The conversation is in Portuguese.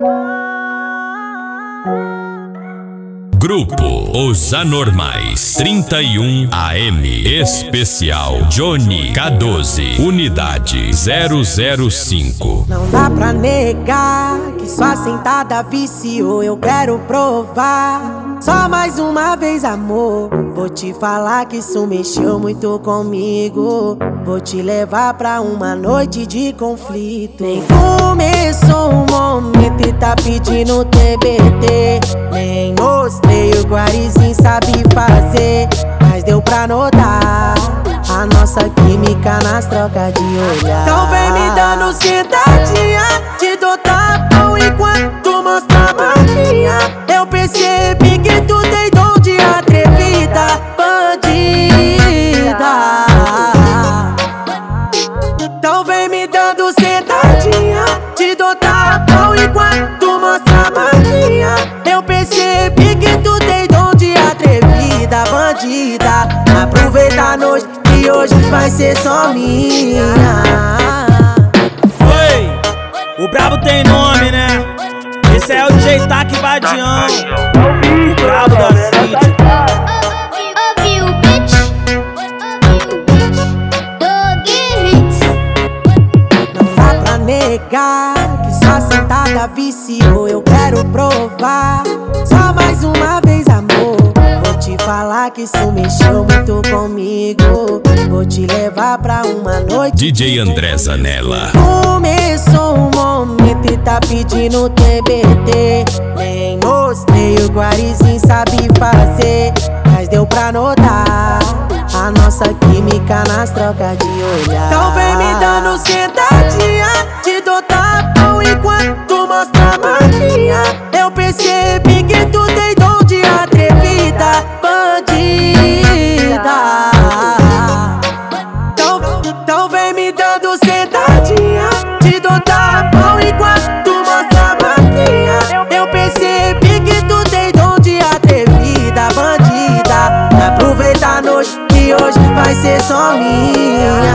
Grupo Os Anormais 31 AM Especial Johnny K12 Unidade 005. Não dá pra negar que sua sentada viciou, eu quero provar. Só mais uma vez, amor, vou te falar que isso mexeu muito comigo. Vou te levar pra uma noite de conflito. Nem começou o momento e tá pedindo TBT. Nem mostrei o que o Arizinho sabe fazer, mas deu pra notar a nossa química nas trocas de olhar. Então vem me dando sentadinha, te dou tapão enquanto mostra a marquinha. Eu percebi que tu tem dom de atrevida, bandida. Então vem me dando sentadinha, te dou tapão enquanto mostra a marquinha. Eu percebi que tu tem dom de atrevida, bandida. Aproveita a noite que hoje vai ser só minha. Oi, o brabo tem nome, né? Esse é o DJ Tac Vadião, o brabo da City. Ouviu, bitch? Dog Hits. Não dá pra negar que sua sentada viciou, eu quero provar. Só mais uma vez, amor, vou te falar que isso mexeu muito comigo. Vou te levar pra uma noite. DJ André Zanella. Começou o momento e tá pedindo TBT. Nem mostrei o que o Arizinho sabe fazer, mas deu pra notar a nossa química nas trocas de olhar. Então vem me dando sentadinha, te dou tapão enquanto mostra a marquinha. Eu percebi que tu tem dom de atrevida, bandida. Então vem me dando sentadinha, te dou tapão enquanto mostra a marquinha. Eu percebi que tu tem dom de atrevida, bandida. Aproveita a noite que hoje vai ser só minha.